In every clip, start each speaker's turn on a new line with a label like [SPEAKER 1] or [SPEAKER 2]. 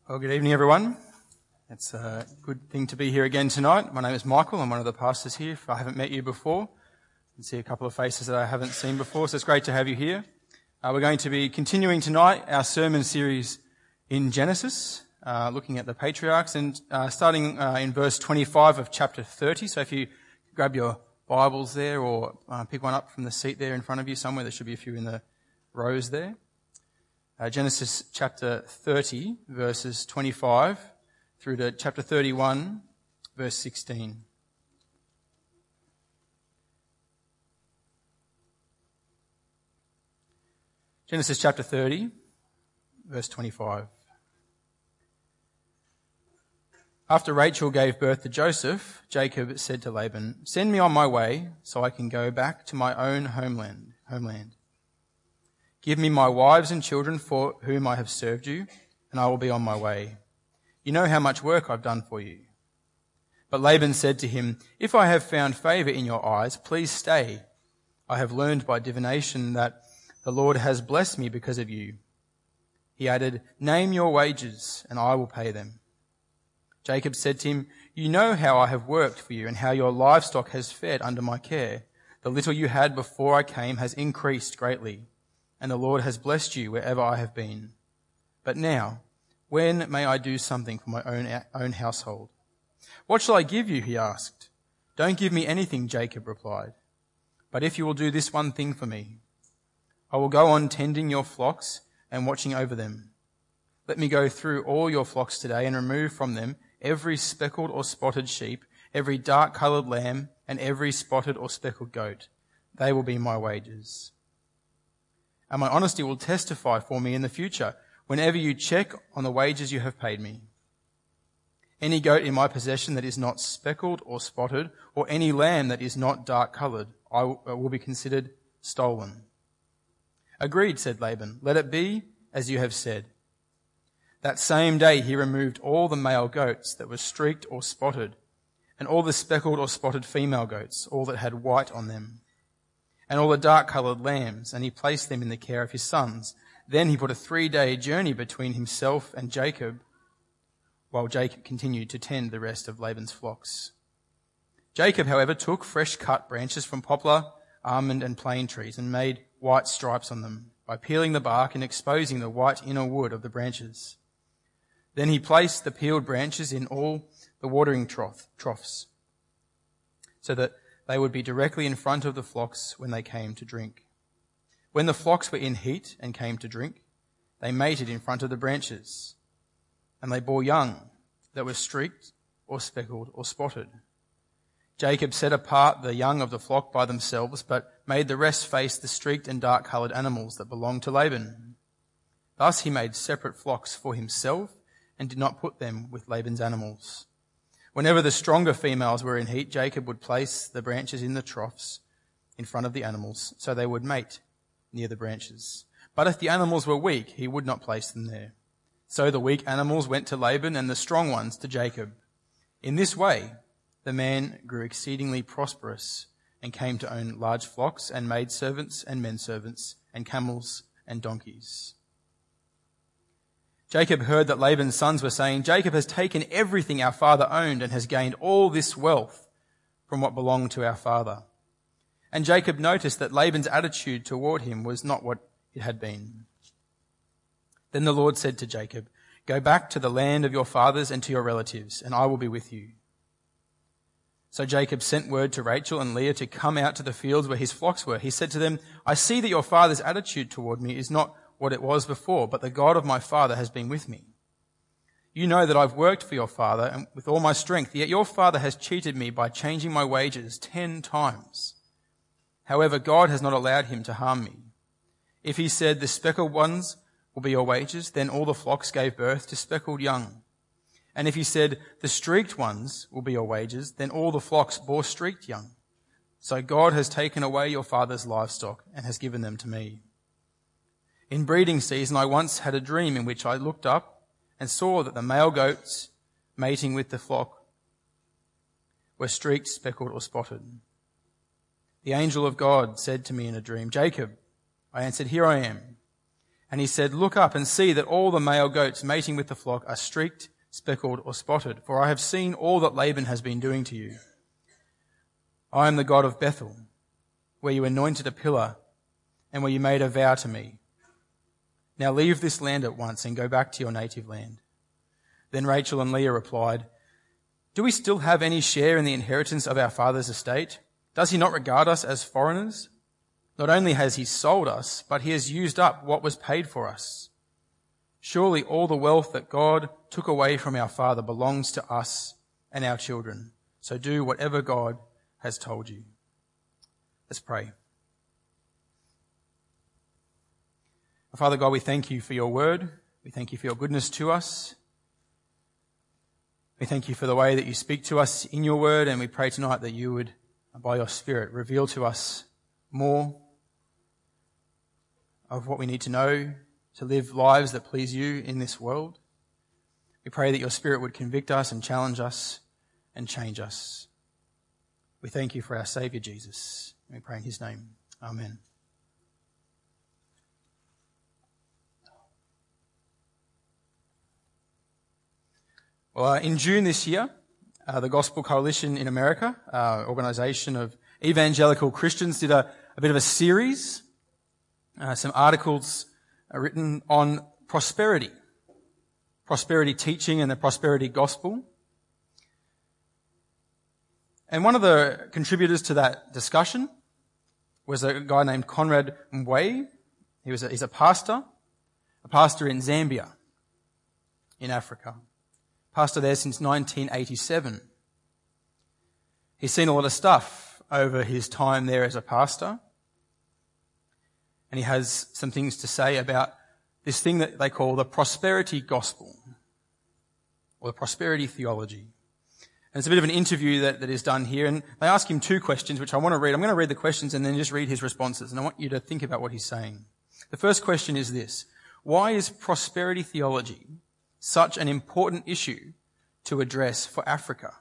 [SPEAKER 1] Well, good evening, everyone. It's a good thing to be here again tonight. My name is Michael. I'm one of the pastors here. If I haven't met you before, I can see a couple of faces that I haven't seen before, so it's great to have you here. We're going to be continuing tonight our sermon series in Genesis, looking at the patriarchs, and starting in verse 25 of chapter 30. So if you grab your Bibles there or pick one up from the seat there in front of you somewhere, there should be a few in the rows there. Genesis chapter 30, verses 25 through to chapter 31, verse 16. Genesis chapter 30, verse 25. After Rachel gave birth to Joseph, Jacob said to Laban, "Send me on my way so I can go back to my own homeland. Give me my wives and children for whom I have served you, and I will be on my way. You know how much work I've done for you." But Laban said to him, "If I have found favor in your eyes, please stay. I have learned by divination that the Lord has blessed me because of you." He added, "Name your wages, and I will pay them." Jacob said to him, "You know how I have worked for you and how your livestock has fed under my care. The little you had before I came has increased greatly, and the Lord has blessed you wherever I have been. But now, when may I do something for my own household?" "What shall I give you?" he asked. "Don't give me anything," Jacob replied. "But if you will do this one thing for me, I will go on tending your flocks and watching over them. Let me go through all your flocks today and remove from them every speckled or spotted sheep, every dark-coloured lamb, and every spotted or speckled goat. They will be my wages. And my honesty will testify for me in the future, whenever you check on the wages you have paid me. Any goat in my possession that is not speckled or spotted, or any lamb that is not dark-coloured, will be considered stolen." "Agreed," said Laban. "Let it be as you have said." That same day he removed all the male goats that were streaked or spotted, and all the speckled or spotted female goats, all that had white on them, and all the dark-coloured lambs, and he placed them in the care of his sons. Then he put a 3-day journey between himself and Jacob, while Jacob continued to tend the rest of Laban's flocks. Jacob, however, took fresh-cut branches from poplar, almond, and plane trees and made white stripes on them by peeling the bark and exposing the white inner wood of the branches. Then he placed the peeled branches in all the watering troughs, so that they would be directly in front of the flocks when they came to drink. When the flocks were in heat and came to drink, they mated in front of the branches, and they bore young that were streaked or speckled or spotted. Jacob set apart the young of the flock by themselves, but made the rest face the streaked and dark-coloured animals that belonged to Laban. Thus he made separate flocks for himself and did not put them with Laban's animals. Whenever the stronger females were in heat, Jacob would place the branches in the troughs in front of the animals, so they would mate near the branches. But if the animals were weak, he would not place them there. So the weak animals went to Laban and the strong ones to Jacob. In this way, the man grew exceedingly prosperous and came to own large flocks and maidservants and menservants and camels and donkeys. Jacob heard that Laban's sons were saying, "Jacob has taken everything our father owned and has gained all this wealth from what belonged to our father." And Jacob noticed that Laban's attitude toward him was not what it had been. Then the Lord said to Jacob, "Go back to the land of your fathers and to your relatives, and I will be with you." So Jacob sent word to Rachel and Leah to come out to the fields where his flocks were. He said to them, "I see that your father's attitude toward me is not what it was before, but the God of my father has been with me. You know that I've worked for your father and with all my strength, yet your father has cheated me by changing my wages 10 times. However, God has not allowed him to harm me. If he said, 'The speckled ones will be your wages,' then all the flocks gave birth to speckled young. And if he said, 'The streaked ones will be your wages,' then all the flocks bore streaked young. So God has taken away your father's livestock and has given them to me. In breeding season, I once had a dream in which I looked up and saw that the male goats mating with the flock were streaked, speckled, or spotted. The angel of God said to me in a dream, 'Jacob.' I answered, 'Here I am.' And he said, "Look up and see that all the male goats mating with the flock are streaked, speckled, or spotted, for I have seen all that Laban has been doing to you. I am the God of Bethel, where you anointed a pillar and where you made a vow to me. Now leave this land at once and go back to your native land." Then Rachel and Leah replied, "Do we still have any share in the inheritance of our father's estate? Does he not regard us as foreigners? Not only has he sold us, but he has used up what was paid for us. Surely all the wealth that God took away from our father belongs to us and our children. So do whatever God has told you." Let's pray. Father God, we thank you for your word. We thank you for your goodness to us. We thank you for the way that you speak to us in your word, and we pray tonight that you would, by your Spirit, reveal to us more of what we need to know to live lives that please you in this world. We pray that your Spirit would convict us and challenge us and change us. We thank you for our Saviour Jesus. We pray in his name. Amen. Well, in June this year, the Gospel Coalition in America, organisation of evangelical Christians, did a bit of a series, some articles written on prosperity teaching and the prosperity gospel. And one of the contributors to that discussion was a guy named Conrad Mwe. He's a pastor in Zambia, in Africa. Pastor there since 1987. He's seen a lot of stuff over his time there as a pastor. And he has some things to say about this thing that they call the prosperity gospel, or the prosperity theology. And it's a bit of an interview that is done here. And they ask him two questions, which I want to read. I'm going to read the questions and then just read his responses. And I want you to think about what he's saying. The first question is this: why is prosperity theology such an important issue to address for Africa?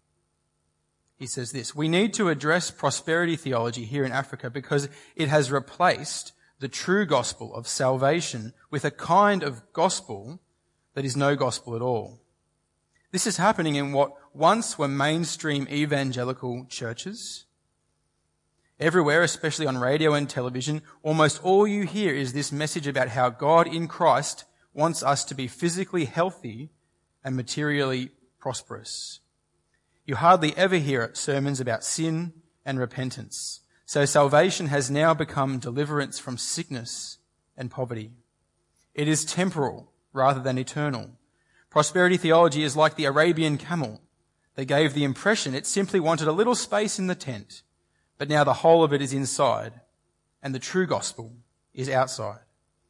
[SPEAKER 1] He says this: we need to address prosperity theology here in Africa because it has replaced the true gospel of salvation with a kind of gospel that is no gospel at all. This is happening in what once were mainstream evangelical churches. Everywhere, especially on radio and television, almost all you hear is this message about how God in Christ wants us to be physically healthy and materially prosperous. You hardly ever hear sermons about sin and repentance. So salvation has now become deliverance from sickness and poverty. It is temporal rather than eternal. Prosperity theology is like the Arabian camel. They gave the impression it simply wanted a little space in the tent, but now the whole of it is inside, and the true gospel is outside.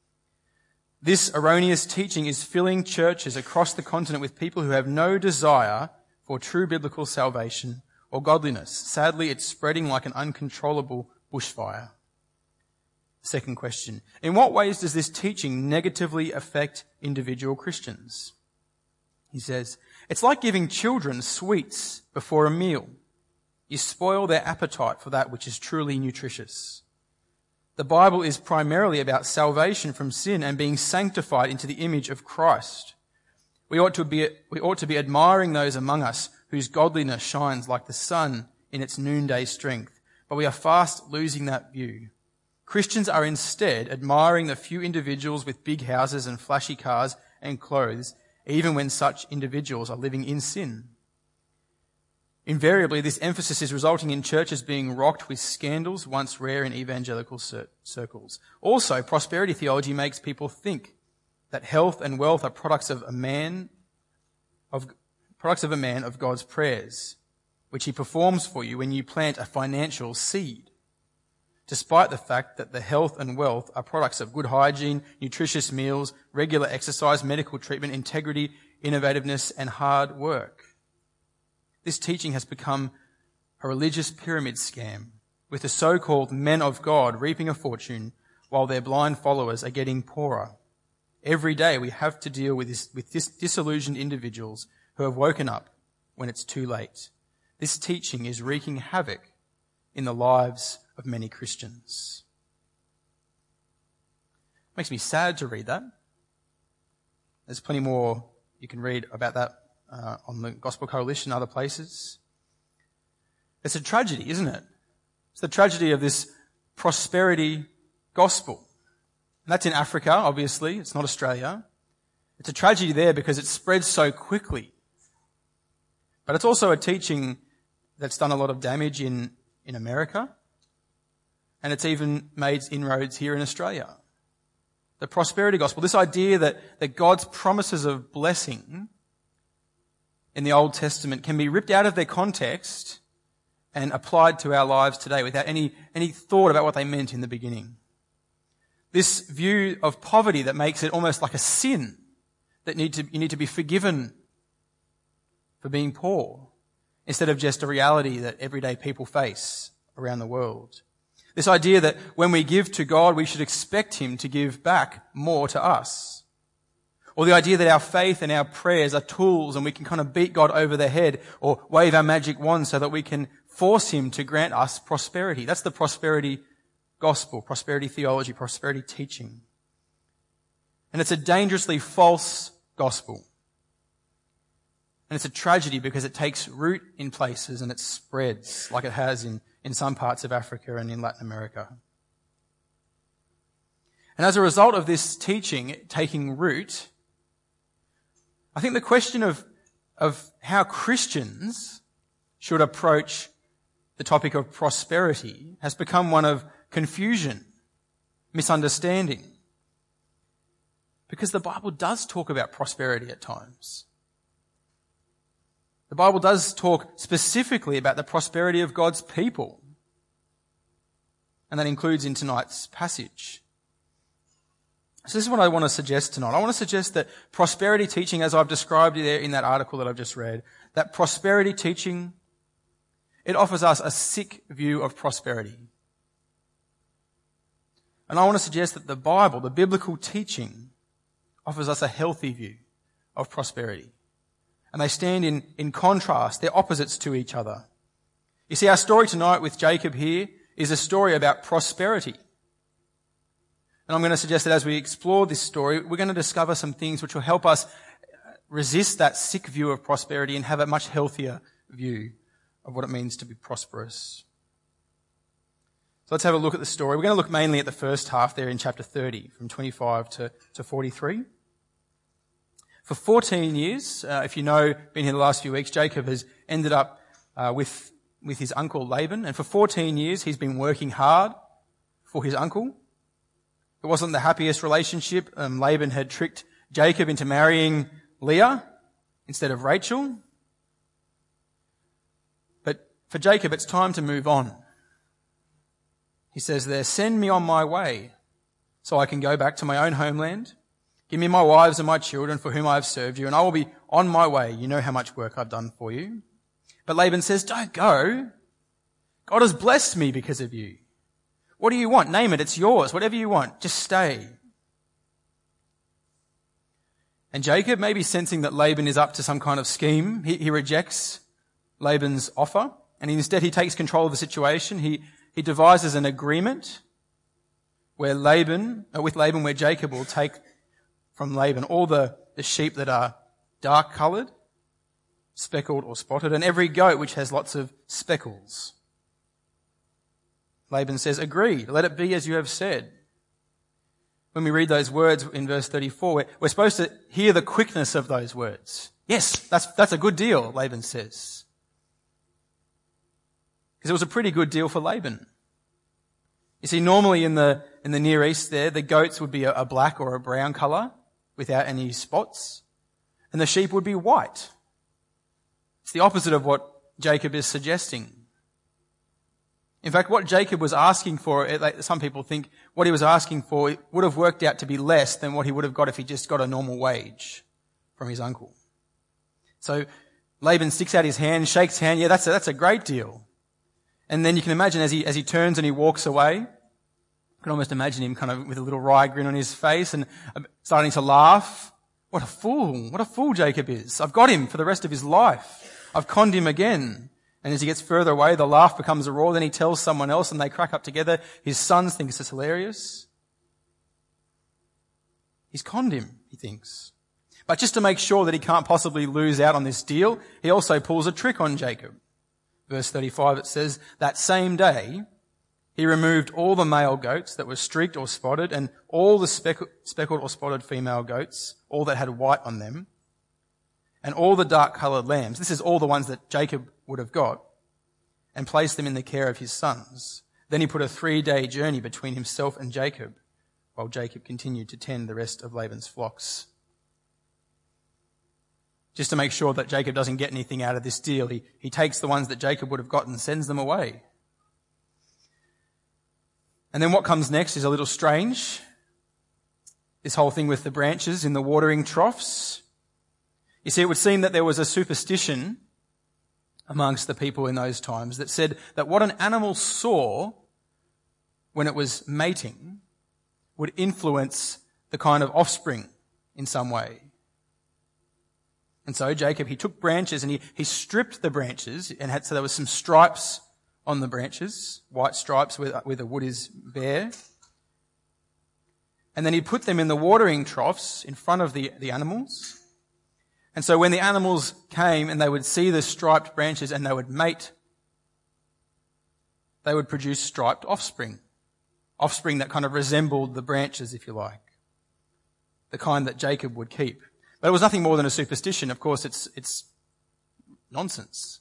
[SPEAKER 1] This erroneous teaching is filling churches across the continent with people who have no desire for true biblical salvation or godliness. Sadly, it's spreading like an uncontrollable bushfire. Second question: in what ways does this teaching negatively affect individual Christians? He says, it's like giving children sweets before a meal. You spoil their appetite for that which is truly nutritious. The Bible is primarily about salvation from sin and being sanctified into the image of Christ. We ought to be admiring those among us whose godliness shines like the sun in its noonday strength, but we are fast losing that view. Christians are instead admiring the few individuals with big houses and flashy cars and clothes, even when such individuals are living in sin. Invariably, this emphasis is resulting in churches being rocked with scandals once rare in evangelical circles. Also, prosperity theology makes people think that health and wealth are products of a man of God's prayers, which he performs for you when you plant a financial seed, despite the fact that the health and wealth are products of good hygiene, nutritious meals, regular exercise, medical treatment, integrity, innovativeness, and hard work. This teaching has become a religious pyramid scam, with the so-called men of God reaping a fortune while their blind followers are getting poorer. Every day we have to deal with this disillusioned individuals who have woken up when it's too late. This teaching is wreaking havoc in the lives of many Christians. Makes me sad to read that. There's plenty more you can read about that on the Gospel Coalition and other places. It's a tragedy, isn't it? It's the tragedy of this prosperity gospel. And that's in Africa, obviously. It's not Australia. It's a tragedy there because it spreads so quickly. But it's also a teaching that's done a lot of damage in America. And it's even made inroads here in Australia. The prosperity gospel, this idea that God's promises of blessing in the Old Testament can be ripped out of their context and applied to our lives today without any thought about what they meant in the beginning. This view of poverty that makes it almost like a sin, that you need to be forgiven for being poor, instead of just a reality that everyday people face around the world. This idea that when we give to God, we should expect Him to give back more to us. Or the idea that our faith and our prayers are tools and we can kind of beat God over the head or wave our magic wand so that we can force Him to grant us prosperity. That's the prosperity gospel, prosperity theology, prosperity teaching. And it's a dangerously false gospel. And it's a tragedy because it takes root in places and it spreads like it has in some parts of Africa and in Latin America. And as a result of this teaching taking root, I think the question of how Christians should approach the topic of prosperity has become one of confusion, misunderstanding. Because the Bible does talk about prosperity at times. The Bible does talk specifically about the prosperity of God's people. And that includes in tonight's passage. So this is what I want to suggest tonight. I want to suggest that prosperity teaching, as I've described there in that article that I've just read, that prosperity teaching, it offers us a sick view of prosperity. And I want to suggest that the Bible, the biblical teaching, offers us a healthy view of prosperity. And they stand in contrast. They're opposites to each other. You see, our story tonight with Jacob here is a story about prosperity. And I'm going to suggest that as we explore this story, we're going to discover some things which will help us resist that sick view of prosperity and have a much healthier view of what it means to be prosperous. So let's have a look at the story. We're going to look mainly at the first half there in chapter 30, from 25 to 43. For 14 years, if you know, been here the last few weeks, Jacob has ended up with his uncle Laban. And for 14 years, he's been working hard for his uncle. It wasn't the happiest relationship. Laban had tricked Jacob into marrying Leah instead of Rachel. But for Jacob, it's time to move on. He says there, "Send me on my way so I can go back to my own homeland. Give me my wives and my children for whom I have served you, and I will be on my way. You know how much work I've done for you." But Laban says, "Don't go. God has blessed me because of you. What do you want? Name it. It's yours. Whatever you want. Just stay." And Jacob, maybe sensing that Laban is up to some kind of scheme, he rejects Laban's offer, and instead he takes control of the situation. He devises an agreement with Laban, where Jacob will take from Laban all the sheep that are dark coloured, speckled or spotted, and every goat which has lots of speckles. Laban says, "Agreed, let it be as you have said." When we read those words in verse 34, we're supposed to hear the quickness of those words. "Yes, that's a good deal," Laban says. Because it was a pretty good deal for Laban. You see, normally in the Near East there, the goats would be a black or a brown colour without any spots, and the sheep would be white. It's the opposite of what Jacob is suggesting. In fact, what Jacob was asking for, some people think what he was asking for would have worked out to be less than what he would have got if he just got a normal wage from his uncle. So Laban sticks out his hand, shakes hand. "Yeah, that's a great deal." And then you can imagine as he turns and he walks away, you can almost imagine him kind of with a little wry grin on his face and starting to laugh. What a fool Jacob is. I've got him for the rest of his life. I've conned him again. And as he gets further away, the laugh becomes a roar. Then he tells someone else and they crack up together. His sons think it's hilarious. He's conned him, he thinks. But just to make sure that he can't possibly lose out on this deal, he also pulls a trick on Jacob. Verse 35, it says, that same day he removed all the male goats that were streaked or spotted and all the speckled or spotted female goats, all that had white on them, and all the dark-coloured lambs. This is all the ones that Jacob would have got, and placed them in the care of his sons. Then he put a 3-day journey between himself and Jacob, while Jacob continued to tend the rest of Laban's flocks. Just to make sure that Jacob doesn't get anything out of this deal, he takes the ones that Jacob would have gotten and sends them away. And then what comes next is a little strange. This whole thing with the branches in the watering troughs. You see, it would seem that there was a superstition amongst the people in those times that said that what an animal saw when it was mating would influence the kind of offspring in some way. And so Jacob, he took branches and he stripped the branches and so there was some stripes on the branches, white stripes where the wood is bare. And then he put them in the watering troughs in front of the animals. And so when the animals came and they would see the striped branches and they would mate, they would produce striped offspring. Offspring that kind of resembled the branches, if you like. The kind that Jacob would keep. But it was nothing more than a superstition. Of course, it's nonsense.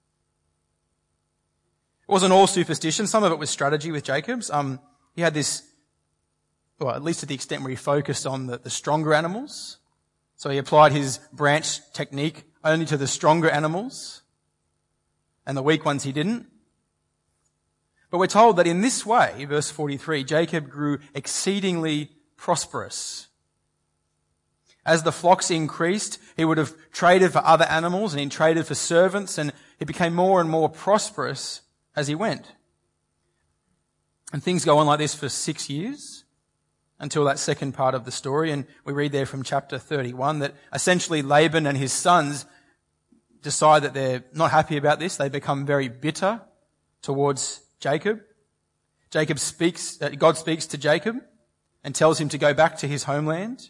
[SPEAKER 1] It wasn't all superstition. Some of it was strategy with Jacob's. He had this, well, at least to the extent where he focused on the stronger animals. So he applied his branch technique only to the stronger animals, and the weak ones he didn't. But we're told that in this way, verse 43, Jacob grew exceedingly prosperous. As the flocks increased, he would have traded for other animals and he traded for servants, and he became more and more prosperous as he went. And things go on like this for 6 years until that second part of the story. And we read there from chapter 31 that essentially Laban and his sons decide that they're not happy about this. They become very bitter towards Jacob. God speaks to Jacob and tells him to go back to his homeland.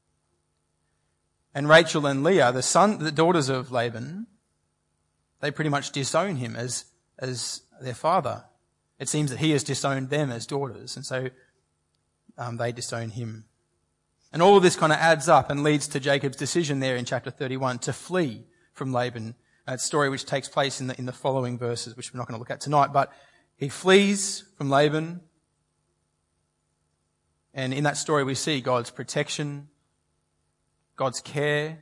[SPEAKER 1] And Rachel and Leah, the daughters of Laban, they pretty much disown him as their father. It seems that he has disowned them as daughters, and so they disown him. And all of this kind of adds up and leads to Jacob's decision there in chapter 31 to flee from Laban. A story which takes place in the following verses, which we're not going to look at tonight. But he flees from Laban, and in that story we see God's protection, God's care.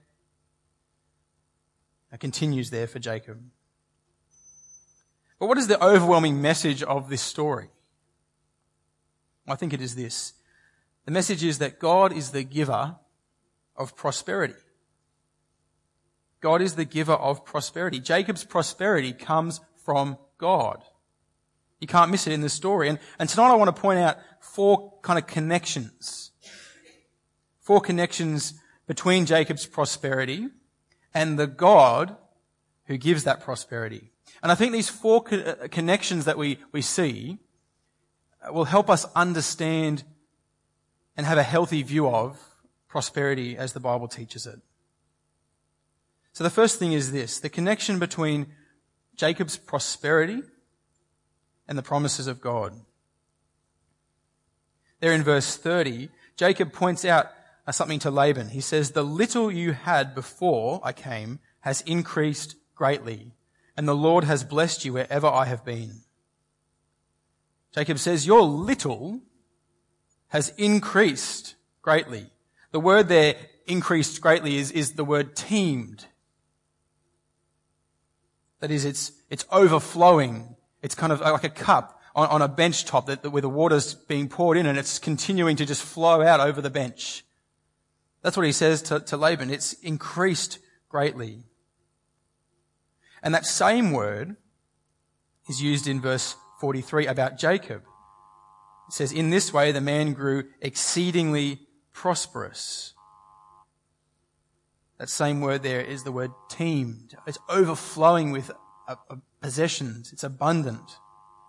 [SPEAKER 1] It continues there for Jacob. But what is the overwhelming message of this story? I think it is this. The message is that God is the giver of prosperity. God is the giver of prosperity. Jacob's prosperity comes from God. You can't miss it in this story. And tonight I want to point out 4 kind of connections. 4 connections between Jacob's prosperity and the God who gives that prosperity. And I think these 4 connections that we see will help us understand and have a healthy view of prosperity as the Bible teaches it. So the first thing is this, the connection between Jacob's prosperity and the promises of God. There in verse 30, Jacob points out something to Laban. He says, "The little you had before I came has increased greatly, and the Lord has blessed you wherever I have been." Jacob says, your little has increased greatly. The word there, increased greatly, is the word teemed. That is, it's overflowing. It's kind of like a cup on a bench top where the water's being poured in and it's continuing to just flow out over the bench. That's what he says to Laban. It's increased greatly. And that same word is used in verse 43 about Jacob. It says, in this way the man grew exceedingly prosperous. That same word there is the word teemed. It's overflowing with possessions. It's abundant.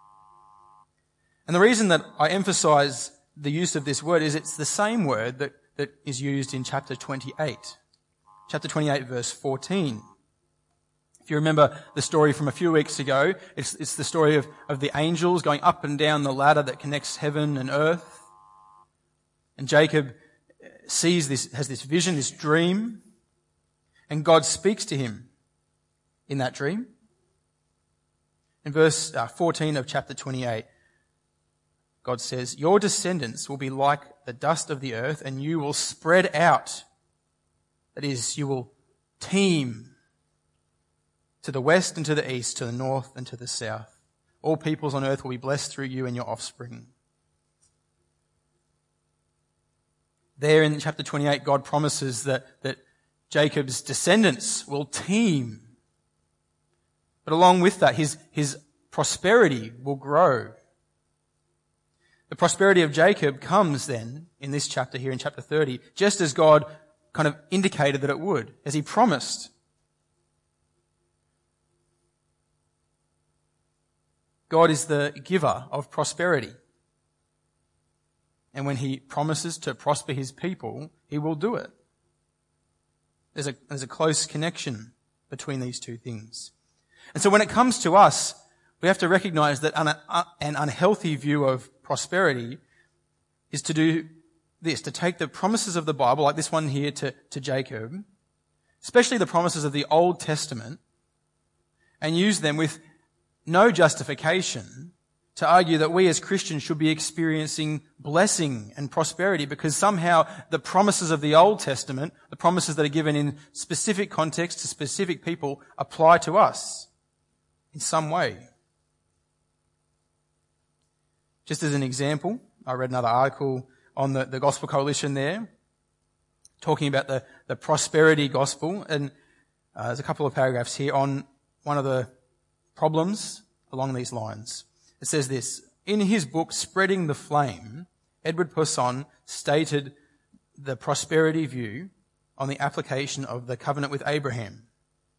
[SPEAKER 1] And the reason that I emphasize the use of this word is it's the same word that that is used in chapter 28. Chapter 28, verse 14. If you remember the story from a few weeks ago, it's the story of the angels going up and down the ladder that connects heaven and earth. And Jacob has this vision, this dream, and God speaks to him in that dream. In verse 14 of chapter 28, God says, "Your descendants will be like the dust of the earth, and you will spread out." That is, you will teem to the west and to the east, to the north and to the south. All peoples on earth will be blessed through you and your offspring. There in chapter 28, God promises that Jacob's descendants will teem. But along with that, his prosperity will grow. The prosperity of Jacob comes then in this chapter here in chapter 30, just as God kind of indicated that it would, as he promised. God is the giver of prosperity. And when he promises to prosper his people, he will do it. There's a close connection between these two things. And so when it comes to us, we have to recognize that an unhealthy view of prosperity is to do this, to take the promises of the Bible, like this one here to Jacob, especially the promises of the Old Testament, and use them with no justification to argue that we as Christians should be experiencing blessing and prosperity because somehow the promises of the Old Testament, the promises that are given in specific context to specific people, apply to us in some way. Just as an example, I read another article on the Gospel Coalition there, talking about the prosperity gospel, and there's a couple of paragraphs here on one of the problems along these lines. It says this: in his book, Spreading the Flame, Edward Poisson stated the prosperity view on the application of the covenant with Abraham.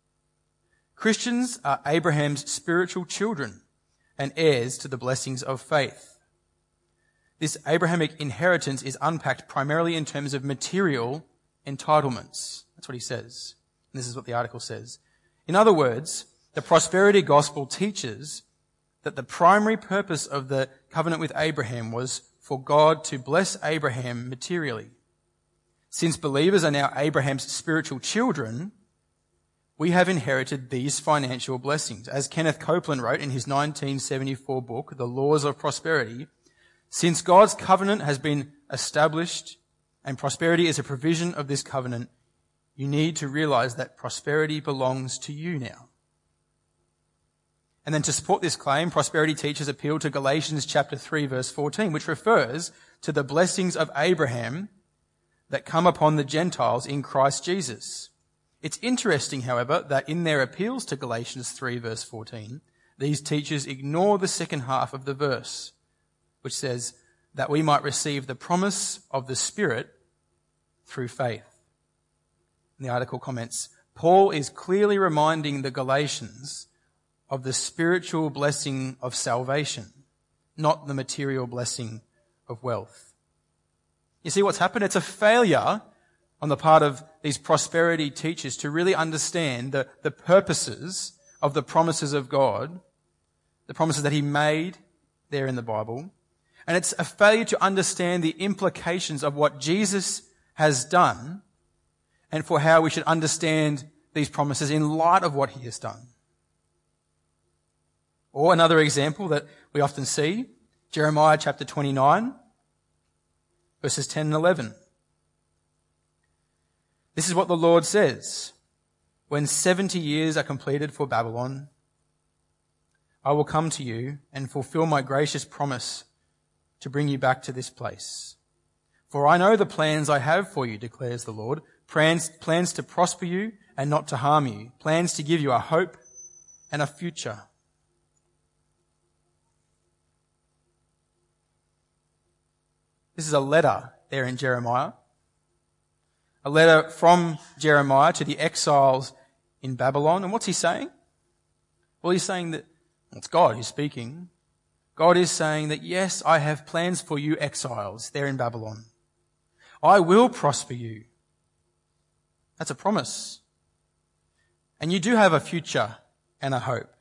[SPEAKER 1] Christians are Abraham's spiritual children and heirs to the blessings of faith. This Abrahamic inheritance is unpacked primarily in terms of material entitlements. That's what he says. And this is what the article says. In other words, the prosperity gospel teaches that the primary purpose of the covenant with Abraham was for God to bless Abraham materially. Since believers are now Abraham's spiritual children, we have inherited these financial blessings. As Kenneth Copeland wrote in his 1974 book, The Laws of Prosperity, since God's covenant has been established and prosperity is a provision of this covenant, you need to realize that prosperity belongs to you now. And then to support this claim, prosperity teachers appeal to Galatians chapter 3 verse 14, which refers to the blessings of Abraham that come upon the Gentiles in Christ Jesus. It's interesting, however, that in their appeals to Galatians 3 verse 14, these teachers ignore the second half of the verse, which says that we might receive the promise of the Spirit through faith. And the article comments, Paul is clearly reminding the Galatians of the spiritual blessing of salvation, not the material blessing of wealth. You see what's happened? It's a failure on the part of these prosperity teachers to really understand the purposes of the promises of God, the promises that he made there in the Bible. And it's a failure to understand the implications of what Jesus has done and for how we should understand these promises in light of what he has done. Or another example that we often see, Jeremiah chapter 29, verses 10 and 11. This is what the Lord says: when 70 years are completed for Babylon, I will come to you and fulfill my gracious promise to bring you back to this place. For I know the plans I have for you, declares the Lord, plans to prosper you and not to harm you, plans to give you a hope and a future. This is a letter there in Jeremiah. A letter from Jeremiah to the exiles in Babylon. And what's he saying? Well, he's saying that it's God who's speaking. God is saying that, yes, I have plans for you exiles there in Babylon. I will prosper you. That's a promise. And you do have a future and a hope.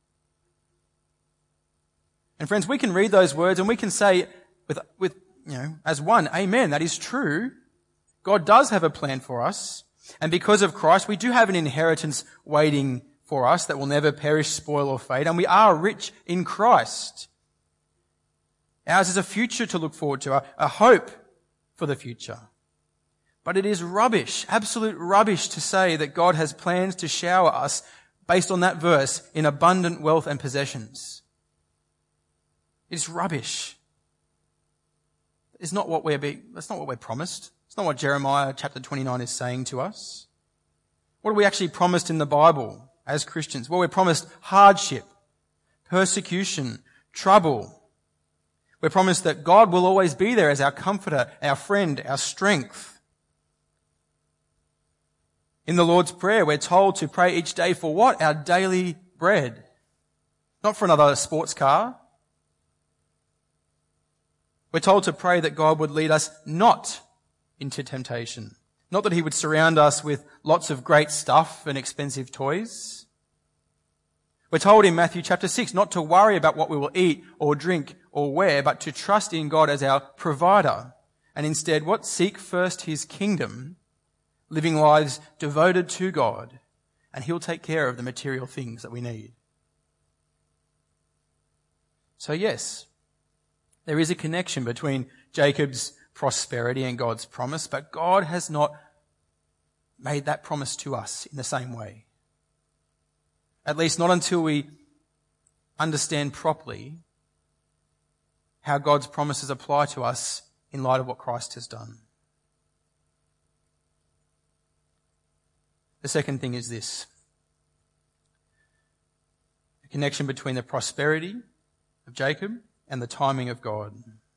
[SPEAKER 1] And friends, we can read those words and we can say with as one, amen, that is true. God does have a plan for us. And because of Christ, we do have an inheritance waiting for us that will never perish, spoil, or fade. And we are rich in Christ. Ours is a future to look forward to, a hope for the future. But it is rubbish, absolute rubbish, to say that God has plans to shower us, based on that verse, in abundant wealth and possessions. It's rubbish. That's not what we're promised. It's not what Jeremiah chapter 29 is saying to us. What are we actually promised in the Bible as Christians? Well, we're promised hardship, persecution, trouble. We're promised that God will always be there as our comforter, our friend, our strength. In the Lord's Prayer, we're told to pray each day for what? Our daily bread. Not for another sports car. We're told to pray that God would lead us not into temptation. Not that he would surround us with lots of great stuff and expensive toys. We're told in Matthew chapter 6 not to worry about what we will eat or drink or wear, but to trust in God as our provider. And instead, what? Seek first his kingdom, living lives devoted to God, and he'll take care of the material things that we need. So yes, there is a connection between Jacob's prosperity and God's promise, but God has not made that promise to us in the same way. At least not until we understand properly how God's promises apply to us in light of what Christ has done. The second thing is this: the connection between the prosperity of Jacob and the timing of God.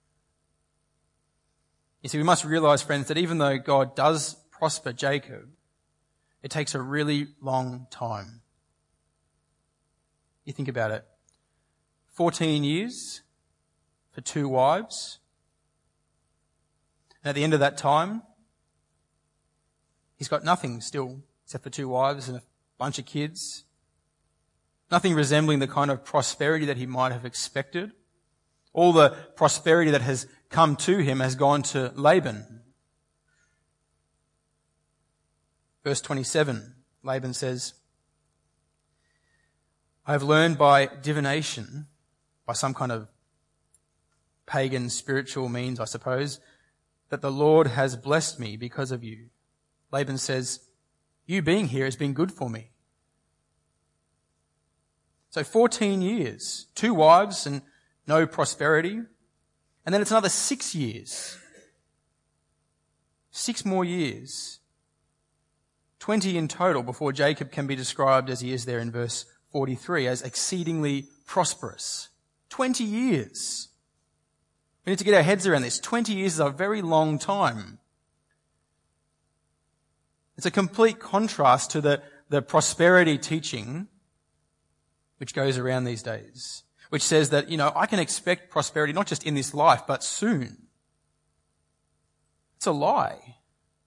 [SPEAKER 1] You see, we must realize, friends, that even though God does prosper Jacob, it takes a really long time. You think about it. 14 years for 2 wives. And at the end of that time, he's got nothing still except for 2 wives and a bunch of kids. Nothing resembling the kind of prosperity that he might have expected. All the prosperity that has come to him has gone to Laban. Verse 27, Laban says, I have learned by divination, by some kind of pagan spiritual means, I suppose, that the Lord has blessed me because of you. Laban says, you being here has been good for me. So 14 years, 2 wives and no prosperity. And then it's another 6 years. 6 more years. 20 in total before Jacob can be described as he is there in verse 43 as exceedingly prosperous. 20 years. We need to get our heads around this. 20 years is a very long time. It's a complete contrast to the prosperity teaching which goes around these days, which says that, I can expect prosperity not just in this life, but soon. It's a lie.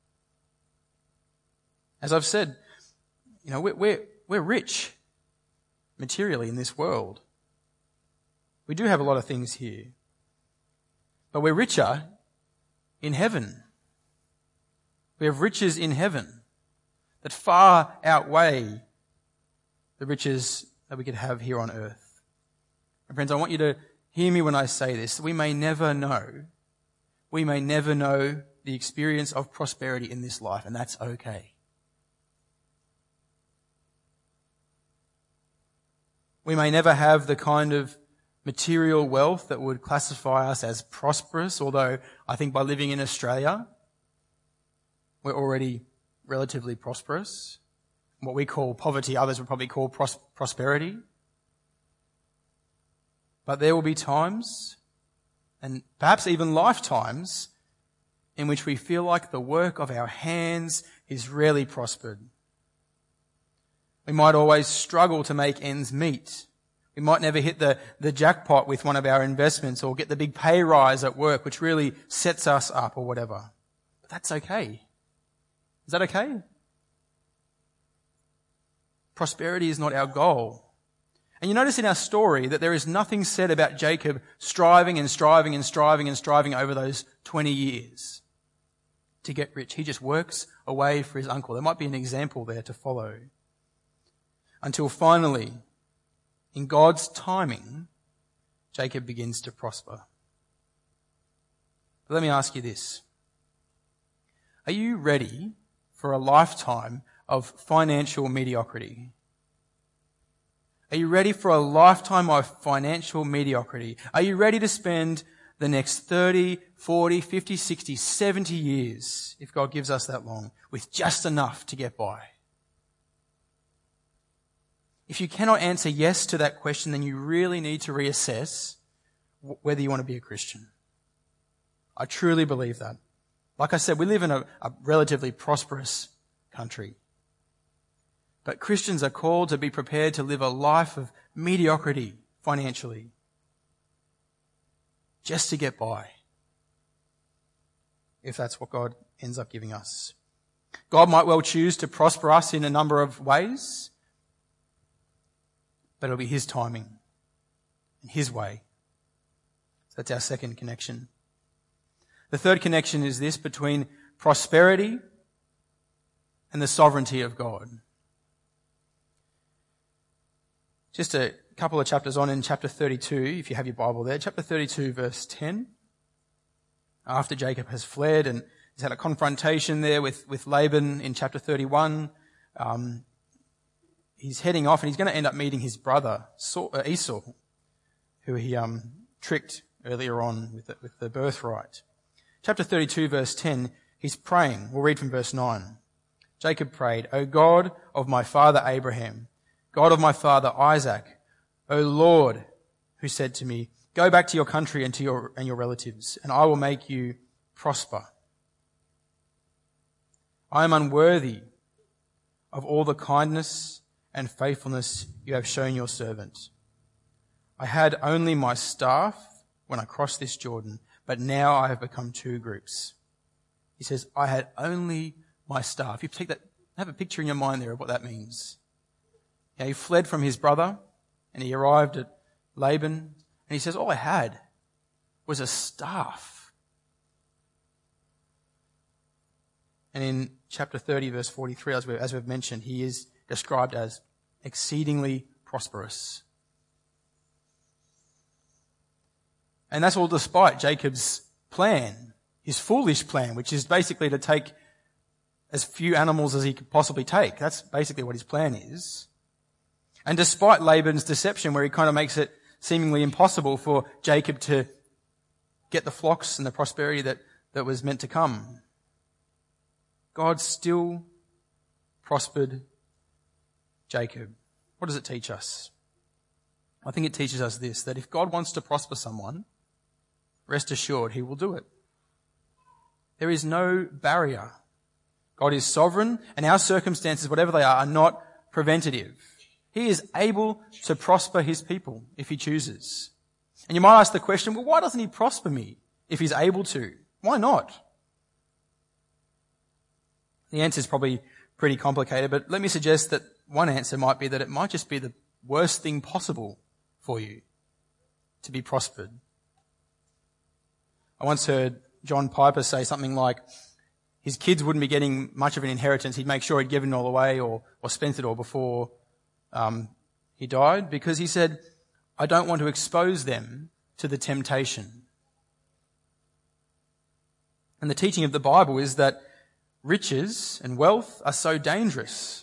[SPEAKER 1] As I've said, we're rich materially in this world. We do have a lot of things here. But we're richer in heaven. We have riches in heaven that far outweigh the riches that we could have here on earth. And friends, I want you to hear me when I say this. We may never know the experience of prosperity in this life, and that's okay. We may never have the kind of material wealth that would classify us as prosperous, although I think by living in Australia, we're already relatively prosperous. What we call poverty, others would probably call prosperity. But there will be times, and perhaps even lifetimes, in which we feel like the work of our hands is rarely prospered. We might always struggle to make ends meet. We might never hit the jackpot with one of our investments or get the big pay rise at work, which really sets us up or whatever. That's okay. Is that okay? Prosperity is not our goal. And you notice in our story that there is nothing said about Jacob striving over those 20 years to get rich. He just works away for his uncle. There might be an example there to follow. Until finally, in God's timing, Jacob begins to prosper. But let me ask you this. Are you ready for a lifetime of financial mediocrity? Are you ready for a lifetime of financial mediocrity? Are you ready to spend the next 30, 40, 50, 60, 70 years, if God gives us that long, with just enough to get by? If you cannot answer yes to that question, then you really need to reassess whether you want to be a Christian. I truly believe that. Like I said, we live in a relatively prosperous country. But Christians are called to be prepared to live a life of mediocrity financially, just to get by, if that's what God ends up giving us. God might well choose to prosper us in a number of ways, but it'll be His timing and His way. So that's our second connection. The third connection is this, between prosperity and the sovereignty of God. Just a couple of chapters on, in chapter 32, if you have your Bible there, chapter 32 verse 10, after Jacob has fled and he's had a confrontation there with Laban in chapter 31, he's heading off and he's going to end up meeting his brother Esau, who he tricked earlier on with the birthright. Chapter 32 verse 10, he's praying. We'll read from verse 9. Jacob prayed, "O God of my father Abraham, God of my father Isaac, O Lord, who said to me, go back to your country and to your relatives, and I will make you prosper. I am unworthy of all the kindness and faithfulness you have shown your servant. I had only my staff when I crossed this Jordan, but now I have become two groups." He says, I had only my staff. You take that, have a picture in your mind there of what that means. Yeah, he fled from his brother and he arrived at Laban and he says, all I had was a staff. And in chapter 30 verse 43, as we've mentioned, he is described as exceedingly prosperous. And that's all despite Jacob's plan, his foolish plan, which is basically to take as few animals as he could possibly take. That's basically what his plan is. And despite Laban's deception, where he kind of makes it seemingly impossible for Jacob to get the flocks and the prosperity that was meant to come, God still prospered Jacob. What does it teach us? I think it teaches us this, that if God wants to prosper someone, rest assured He will do it. There is no barrier. God is sovereign, and our circumstances, whatever they are not preventative. He is able to prosper His people if He chooses. And you might ask the question, well, why doesn't He prosper me if He's able to? Why not? The answer is probably pretty complicated, but let me suggest that one answer might be that it might just be the worst thing possible for you to be prospered. I once heard John Piper say something like, his kids wouldn't be getting much of an inheritance. He'd make sure he'd given it all away or spent it all before he died, because he said, I don't want to expose them to the temptation. And the teaching of the Bible is that riches and wealth are so dangerous.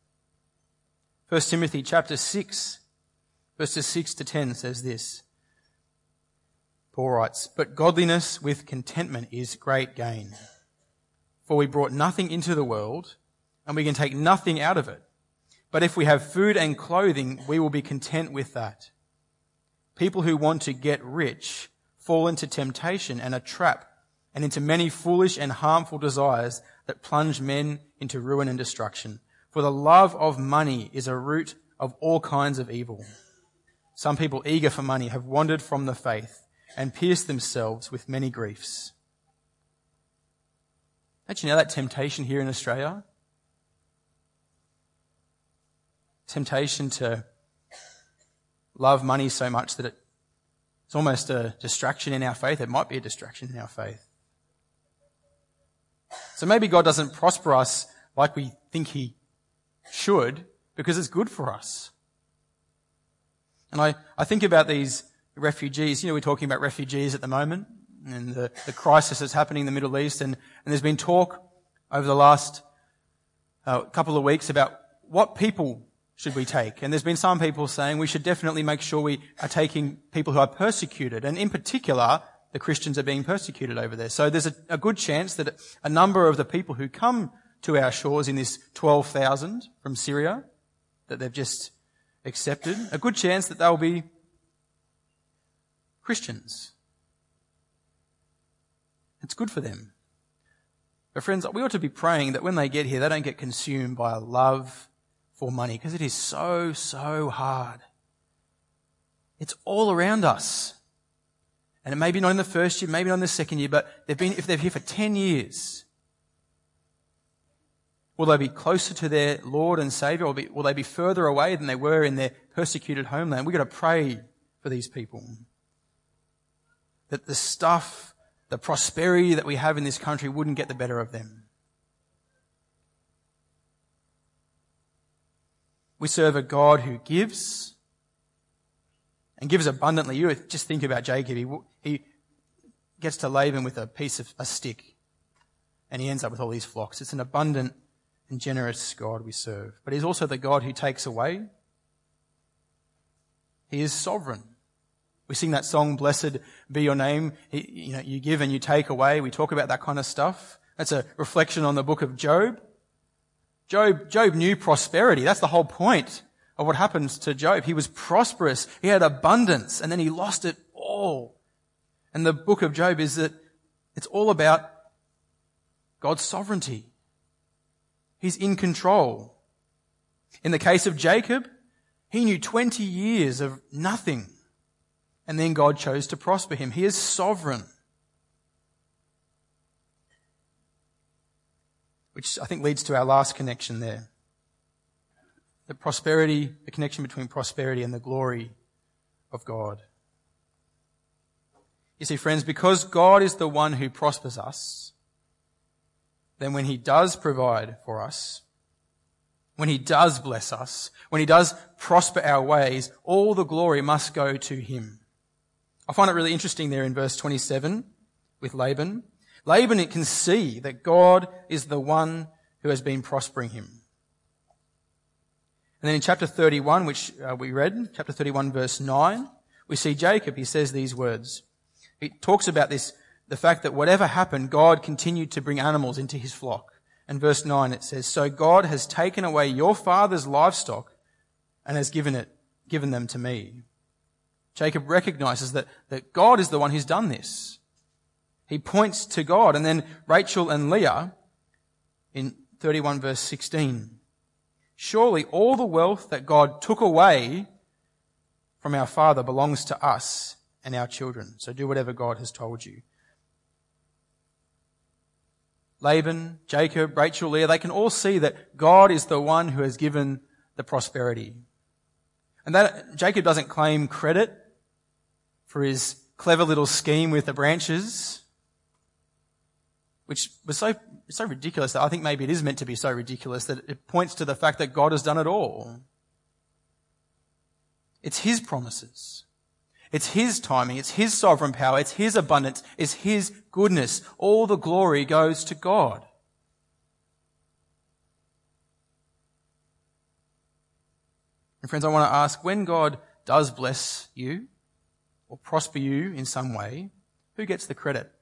[SPEAKER 1] 1 Timothy chapter 6, verses 6 to 10 says this. Paul writes, "But godliness with contentment is great gain. For we brought nothing into the world, and we can take nothing out of it. But if we have food and clothing, we will be content with that. People who want to get rich fall into temptation and a trap, and into many foolish and harmful desires that plunge men into ruin and destruction. For the love of money is a root of all kinds of evil. Some people eager for money have wandered from the faith and pierced themselves with many griefs." Don't you know that temptation here in Australia? Temptation to love money so much that it's almost a distraction in our faith. It might be a distraction in our faith. So maybe God doesn't prosper us like we think he should because it's good for us. And I think about these refugees. We're talking about refugees at the moment and the crisis that's happening in the Middle East. And there's been talk over the last couple of weeks about what people should we take. And there's been some people saying we should definitely make sure we are taking people who are persecuted. And in particular, the Christians are being persecuted over there. So there's a good chance that a number of the people who come to our shores in this 12,000 from Syria that they've just accepted, a good chance that they'll be Christians. It's good for them. But friends, we ought to be praying that when they get here, they don't get consumed by a love for money, because it is so, so hard. It's all around us. And it may be not in the first year, maybe not in the second year, but if they're here for 10 years, will they be closer to their Lord and Saviour, or will they be further away than they were in their persecuted homeland? We've got to pray for these people. That the prosperity that we have in this country wouldn't get the better of them. We serve a God who gives, and gives abundantly. You just think about Jacob. He gets to Laban with a stick, and he ends up with all these flocks. It's an abundant and generous God we serve. But he's also the God who takes away. He is sovereign. We sing that song, "Blessed be your name." You give and you take away. We talk about that kind of stuff. That's a reflection on the book of Job. Job knew prosperity. That's the whole point of what happens to Job. He was prosperous. He had abundance, and then he lost it all. And the book of Job is that it's all about God's sovereignty. He's in control. In the case of Jacob, he knew 20 years of nothing, and then God chose to prosper him. He is sovereign. Which I think leads to our last connection there. The connection between prosperity and the glory of God. You see, friends, because God is the one who prospers us, then when he does provide for us, when he does bless us, when he does prosper our ways, all the glory must go to him. I find it really interesting there in verse 27 with Laban. Laban can see that God is the one who has been prospering him. And then in chapter 31, which we read, chapter 31 verse 9, we see Jacob. He says these words. He talks about the fact that whatever happened, God continued to bring animals into his flock. And verse 9 it says, "So God has taken away your father's livestock and has given them to me." Jacob recognizes that God is the one who's done this. He points to God. And then Rachel and Leah in 31 verse 16. "Surely all the wealth that God took away from our father belongs to us and our children. So do whatever God has told you." Laban, Jacob, Rachel, Leah, they can all see that God is the one who has given the prosperity. And that Jacob doesn't claim credit for his clever little scheme with the branches, which was so ridiculous that I think maybe it is meant to be so ridiculous that it points to the fact that God has done it all. It's his promises. It's his timing. It's his sovereign power. It's his abundance. It's his goodness. All the glory goes to God. And friends, I want to ask, when God does bless you or prosper you in some way, who gets the credit?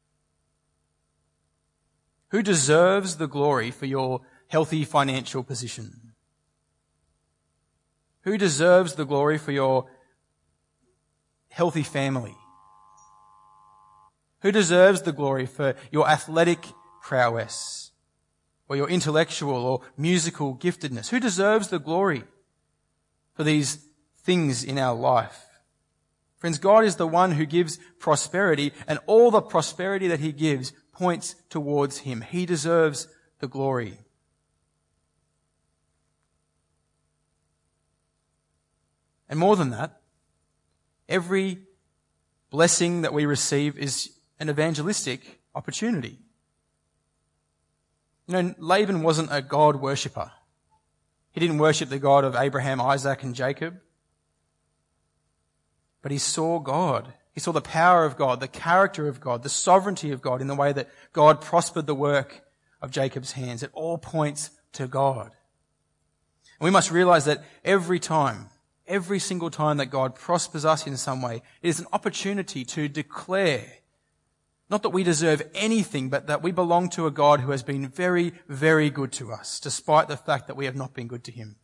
[SPEAKER 1] Who deserves the glory for your healthy financial position? Who deserves the glory for your healthy family? Who deserves the glory for your athletic prowess or your intellectual or musical giftedness? Who deserves the glory for these things in our life? Friends, God is the one who gives prosperity, and all the prosperity that he gives points towards him. He deserves the glory. And more than that, every blessing that we receive is an evangelistic opportunity. You know, Laban wasn't a God worshipper. He didn't worship the God of Abraham, Isaac, and Jacob. But he saw God. He saw the power of God, the character of God, the sovereignty of God in the way that God prospered the work of Jacob's hands. It all points to God. And we must realize that every single time that God prospers us in some way, it is an opportunity to declare, not that we deserve anything, but that we belong to a God who has been very, very good to us, despite the fact that we have not been good to him.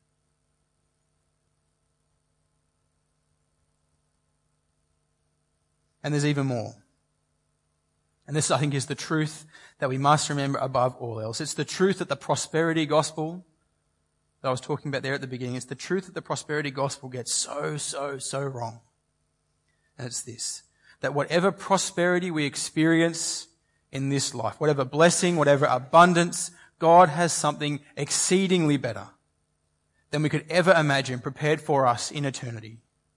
[SPEAKER 1] And there's even more. And this, I think, is the truth that we must remember above all else. It's the truth that the prosperity gospel that I was talking about there at the beginning, it's the truth that the prosperity gospel gets so wrong. And it's this, that whatever prosperity we experience in this life, whatever blessing, whatever abundance, God has something exceedingly better than we could ever imagine prepared for us in eternity.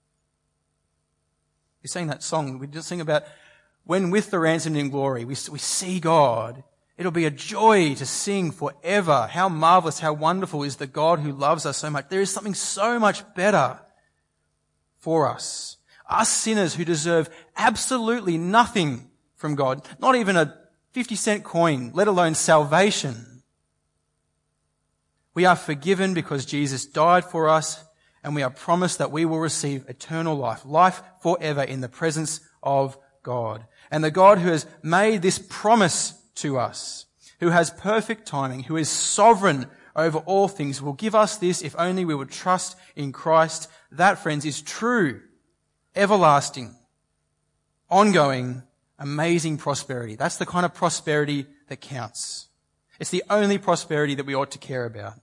[SPEAKER 1] We sang that song, we just sing about when with the ransomed in glory, we see God. It'll be a joy to sing forever. How marvelous, how wonderful is the God who loves us so much. There is something so much better for us. Us sinners who deserve absolutely nothing from God, not even a 50-cent coin, let alone salvation. We are forgiven because Jesus died for us, and we are promised that we will receive eternal life, life forever in the presence of God. And the God who has made this promise to us, who has perfect timing, who is sovereign over all things, will give us this if only we would trust in Christ. That, friends, is true, everlasting, ongoing, amazing prosperity. That's the kind of prosperity that counts. It's the only prosperity that we ought to care about.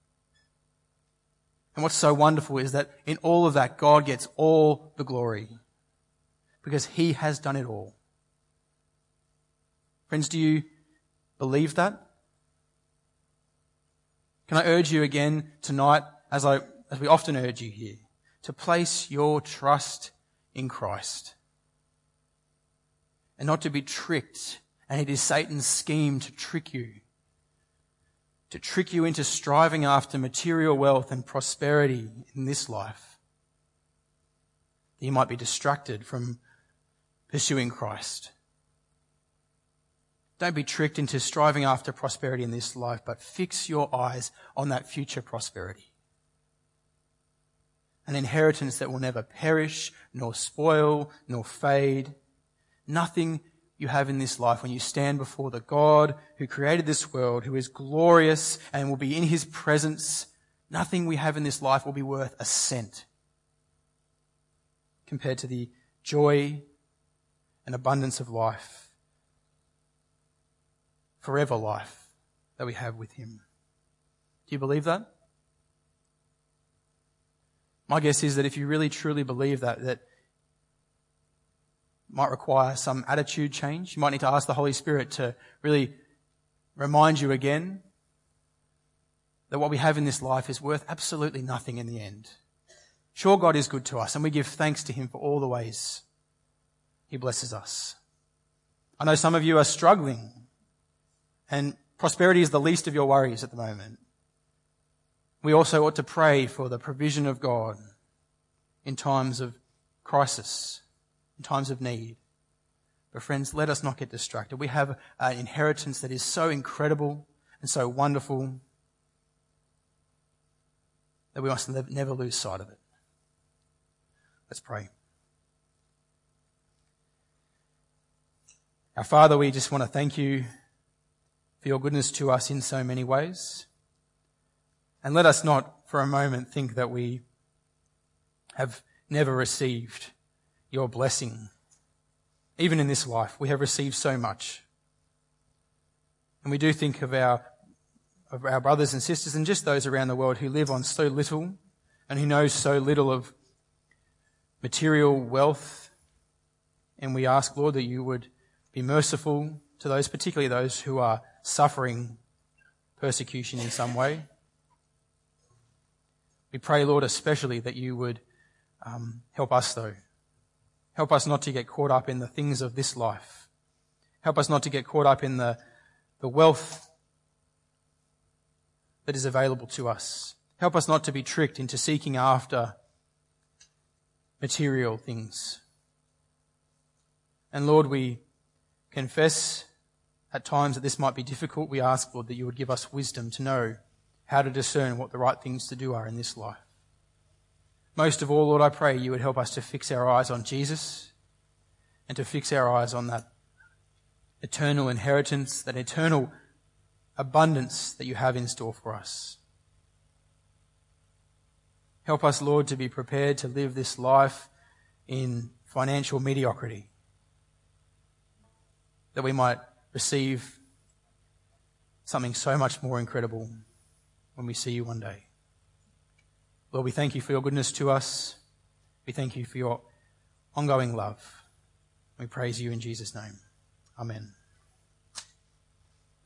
[SPEAKER 1] And what's so wonderful is that in all of that, God gets all the glory because he has done it all. Friends, do you believe that? Can I urge you again tonight, as we often urge you here, to place your trust in Christ and not to be tricked. And it is Satan's scheme to trick you into striving after material wealth and prosperity in this life, that you might be distracted from pursuing Christ. Don't be tricked into striving after prosperity in this life, but fix your eyes on that future prosperity. An inheritance that will never perish, nor spoil, nor fade. Nothing you have in this life when you stand before the God who created this world, who is glorious and will be in his presence, nothing we have in this life will be worth a cent compared to the joy and abundance of life, forever life that we have with him. Do you believe that? My guess is that if you really truly believe that might require some attitude change. You might need to ask the Holy Spirit to really remind you again that what we have in this life is worth absolutely nothing in the end. Sure, God is good to us, and we give thanks to him for all the ways he blesses us. I know some of you are struggling, and prosperity is the least of your worries at the moment. We also ought to pray for the provision of God in times of crisis, in times of need. But friends, let us not get distracted. We have an inheritance that is so incredible and so wonderful that we must never lose sight of it. Let's pray. Our Father, we just want to thank you for your goodness to us in so many ways. And let us not for a moment think that we have never received your blessing. Even in this life, we have received so much. And we do think of our brothers and sisters and just those around the world who live on so little and who know so little of material wealth. And we ask, Lord, that you would be merciful to those, particularly those who are suffering persecution in some way. We pray, Lord, especially that you would help us, though. Help us not to get caught up in the things of this life. Help us not to get caught up in the wealth that is available to us. Help us not to be tricked into seeking after material things. And Lord, we confess at times that this might be difficult. We ask, Lord, that you would give us wisdom to know how to discern what the right things to do are in this life. Most of all, Lord, I pray you would help us to fix our eyes on Jesus and to fix our eyes on that eternal inheritance, that eternal abundance that you have in store for us. Help us, Lord, to be prepared to live this life in financial mediocrity, that we might receive something so much more incredible when we see you one day. Lord, we thank you for your goodness to us. We thank you for your ongoing love. We praise you in Jesus' name. Amen.